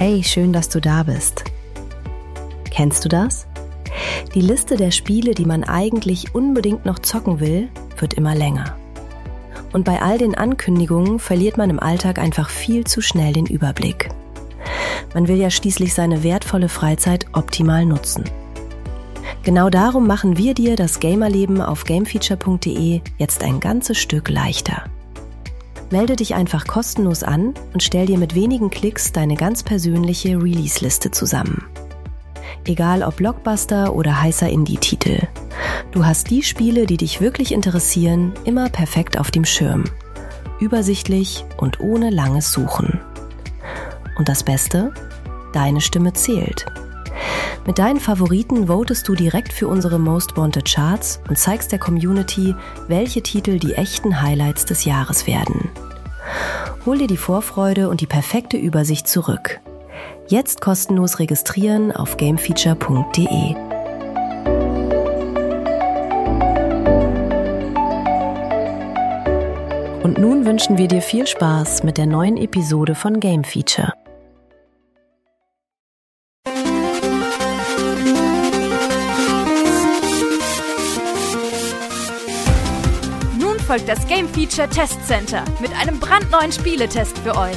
Hey, schön, dass du da bist. Kennst du das? Die Liste der Spiele, die man eigentlich unbedingt noch zocken will, wird immer länger. Und bei all den Ankündigungen verliert man im Alltag einfach viel zu schnell den Überblick. Man will ja schließlich seine wertvolle Freizeit optimal nutzen. Genau darum machen wir dir das Gamerleben auf gamefeature.de jetzt ein ganzes Stück leichter. Melde dich einfach kostenlos an und stell dir mit wenigen Klicks deine ganz persönliche Release-Liste zusammen. Egal ob Blockbuster oder heißer Indie-Titel. Du hast die Spiele, die dich wirklich interessieren, immer perfekt auf dem Schirm. Übersichtlich und ohne langes Suchen. Und das Beste? Deine Stimme zählt. Mit deinen Favoriten votest du direkt für unsere Most Wanted Charts und zeigst der Community, welche Titel die echten Highlights des Jahres werden. Hol dir die Vorfreude und die perfekte Übersicht zurück. Jetzt kostenlos registrieren auf gamefeature.de. Und nun wünschen wir dir viel Spaß mit der neuen Episode von Game Feature. Folgt das Game Feature Test Center mit einem brandneuen Spieletest für euch.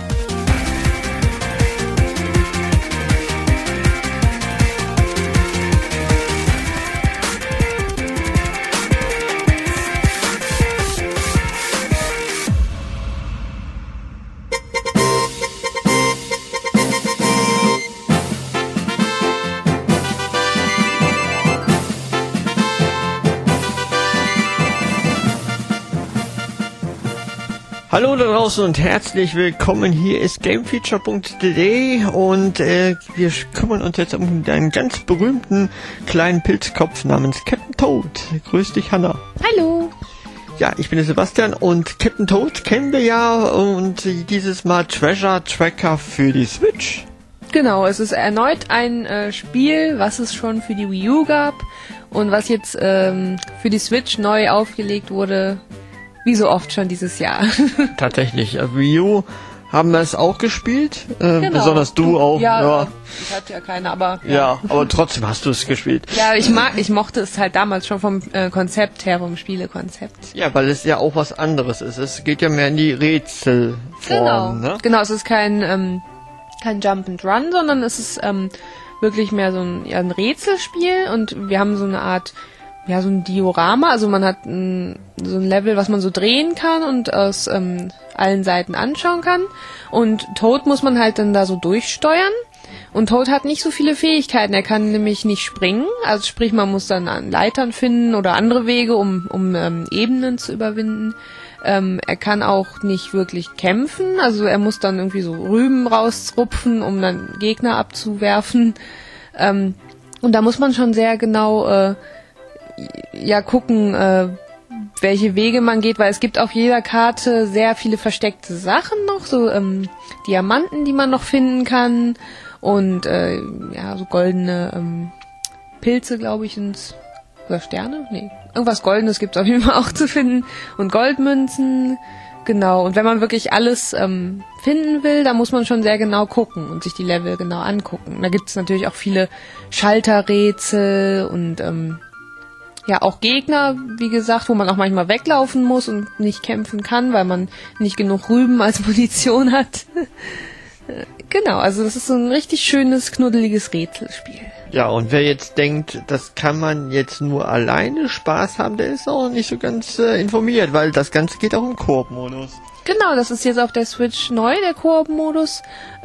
Hallo da draußen und herzlich willkommen. Hier ist gamefeature.de und wir kümmern uns jetzt um einen ganz berühmten kleinen Pilzkopf namens Captain Toad. Grüß dich, Hanna. Hallo. Ja, ich bin der Sebastian und Captain Toad kennen wir ja und dieses Mal Treasure Tracker für die Switch. Genau, es ist erneut ein Spiel, was es schon für die Wii U gab und was jetzt für die Switch neu aufgelegt wurde. Wie so oft schon dieses Jahr. Tatsächlich. Wii U haben wir es auch gespielt. Genau. Besonders du auch. Ja, ich hatte ja keine, aber... Ja, aber trotzdem hast du es gespielt. Ja, ich mochte es halt damals schon vom Konzept her, vom Spielekonzept. Ja, weil es ja auch was anderes ist. Es geht ja mehr in die Rätselform. Genau, ne? Genau, es ist kein Jump and Run, sondern es ist wirklich mehr so ein Rätselspiel und wir haben so eine Art... Ja, so ein Diorama, also man hat so ein Level, was man so drehen kann und aus allen Seiten anschauen kann. Und Toad muss man halt dann da so durchsteuern. Und Toad hat nicht so viele Fähigkeiten. Er kann nämlich nicht springen, also sprich, man muss dann an Leitern finden oder andere Wege, um Ebenen zu überwinden. Er kann auch nicht wirklich kämpfen, also er muss dann irgendwie so Rüben rausrupfen, um dann Gegner abzuwerfen. Und da muss man schon sehr genau gucken, welche Wege man geht, weil es gibt auf jeder Karte sehr viele versteckte Sachen noch, so Diamanten, die man noch finden kann und so goldene Pilze, glaube ich, oder Sterne? Nee, irgendwas Goldenes gibt es auf jeden Fall auch zu finden und Goldmünzen, genau. Und wenn man wirklich alles finden will, dann muss man schon sehr genau gucken und sich die Level genau angucken. Da gibt es natürlich auch viele Schalterrätsel und auch Gegner, wie gesagt, wo man auch manchmal weglaufen muss und nicht kämpfen kann, weil man nicht genug Rüben als Munition hat. Genau, also das ist so ein richtig schönes, knuddeliges Rätselspiel. Ja, und wer jetzt denkt, das kann man jetzt nur alleine Spaß haben, der ist auch nicht so ganz informiert, weil das Ganze geht auch im Koop-Modus. Genau, das ist jetzt auf der Switch neu, der Koop-Modus.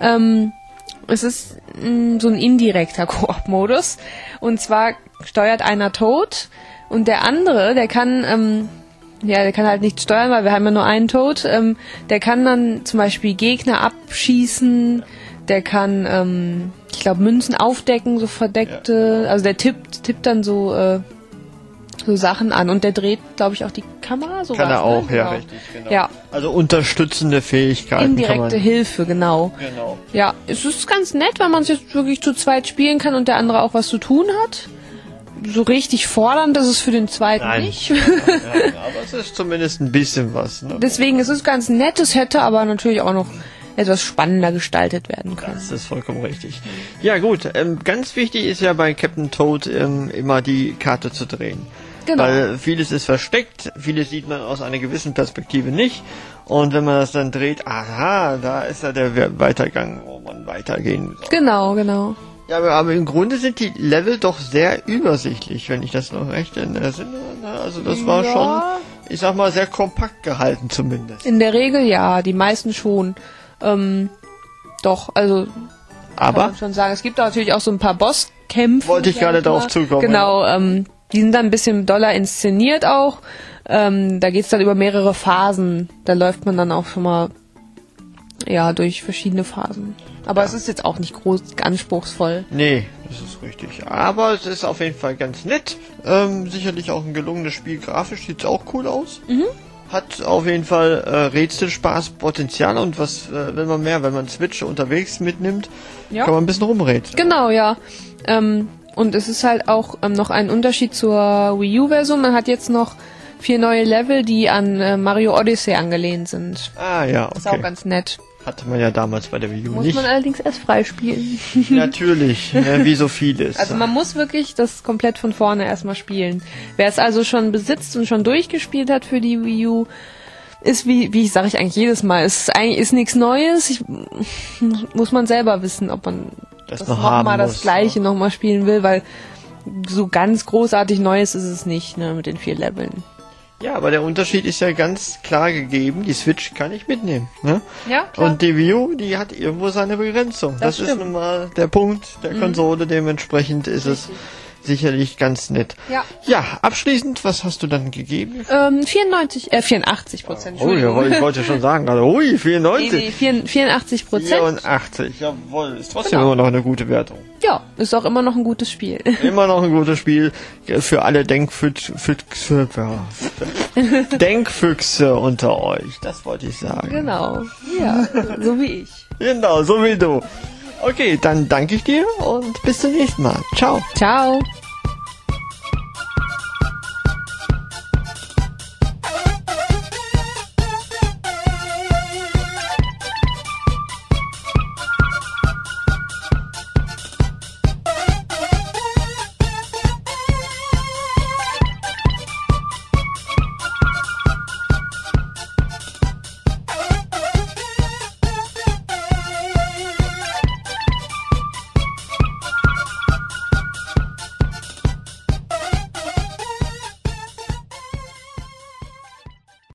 Es ist so ein indirekter Koop-Modus. Und zwar steuert einer Toad und der andere, der kann halt nicht steuern, weil wir haben ja nur einen Toad. Der kann dann zum Beispiel Gegner abschießen, der kann, ich glaube, Münzen aufdecken, so verdeckte, also der tippt dann so Sachen an und der dreht, glaube ich, auch die Kamera. So kann er auch, ne? Ja, genau. richtig, genau. Ja. Also unterstützende Fähigkeiten. Indirekte Hilfe, genau. Ja, es ist ganz nett, wenn man es jetzt wirklich zu zweit spielen kann und der andere auch was zu tun hat. So richtig fordernd ist es für den zweiten nicht. Ja, aber es ist zumindest ein bisschen was. Ne? Deswegen ist es ganz nett, es hätte aber natürlich auch noch etwas spannender gestaltet werden können. Das ist vollkommen richtig. Ja gut, ganz wichtig ist ja bei Captain Toad immer die Karte zu drehen. Genau. Weil vieles ist versteckt, vieles sieht man aus einer gewissen Perspektive nicht. Und wenn man das dann dreht, aha, da ist ja der Weitergang, wo man weitergehen soll. Genau. Ja, aber im Grunde sind die Level doch sehr übersichtlich, wenn ich das noch recht erinnere. Also das war schon, ich sag mal, sehr kompakt gehalten zumindest. In der Regel ja, die meisten schon. Doch, also Aber kann man schon sagen. Es gibt natürlich auch so ein paar Bosskämpfe. wollte ich gerade darauf zukommen. Genau, die sind dann ein bisschen doller inszeniert auch. Da geht's dann über mehrere Phasen. Da läuft man dann auch schon mal durch verschiedene Phasen. Aber es ist jetzt auch nicht groß anspruchsvoll. Nee, das ist richtig. Aber es ist auf jeden Fall ganz nett. Sicherlich auch ein gelungenes Spiel. Grafisch sieht's auch cool aus. Hat auf jeden Fall Rätselspaß, Potenzial und was will man mehr, wenn man Switch unterwegs mitnimmt, kann man ein bisschen rumrätseln. Genau, ja. Und es ist halt auch noch ein Unterschied zur Wii U-Version. Man hat jetzt noch 4 neue Level, die an Mario Odyssey angelehnt sind. Ah ja, okay. Ist auch ganz nett. Hatte man ja damals bei der Wii U Muss nicht. man allerdings erst freispielen. Natürlich, wie so vieles. Also man muss wirklich das komplett von vorne erstmal spielen. Wer es also schon besitzt und schon durchgespielt hat für die Wii U, ist wie sage ich eigentlich jedes Mal, ist nichts Neues. Muss man selber wissen, ob man das nochmal das Gleiche nochmal spielen will, weil so ganz großartig Neues ist es nicht, ne, mit den 4 Leveln. Ja, aber der Unterschied ist ja ganz klar gegeben. Die Switch kann ich mitnehmen. Ne? Ja, klar. Und die Wii U, die hat irgendwo seine Begrenzung. Das ist nun mal der Punkt der Konsole. Dementsprechend ist es sicherlich ganz nett. Ja, abschließend, was hast du dann gegeben? 84%. Oh, ich wollte schon sagen, also, 94. Nee, 84%. 84, jawohl. Ist trotzdem immer noch eine gute Wertung. Ja, ist auch immer noch ein gutes Spiel. Immer noch ein gutes Spiel für alle Denkfüchse unter euch. Das wollte ich sagen. Genau. Ja, so wie ich. Genau, so wie du. Okay, dann danke ich dir und bis zum nächsten Mal. Ciao. Ciao.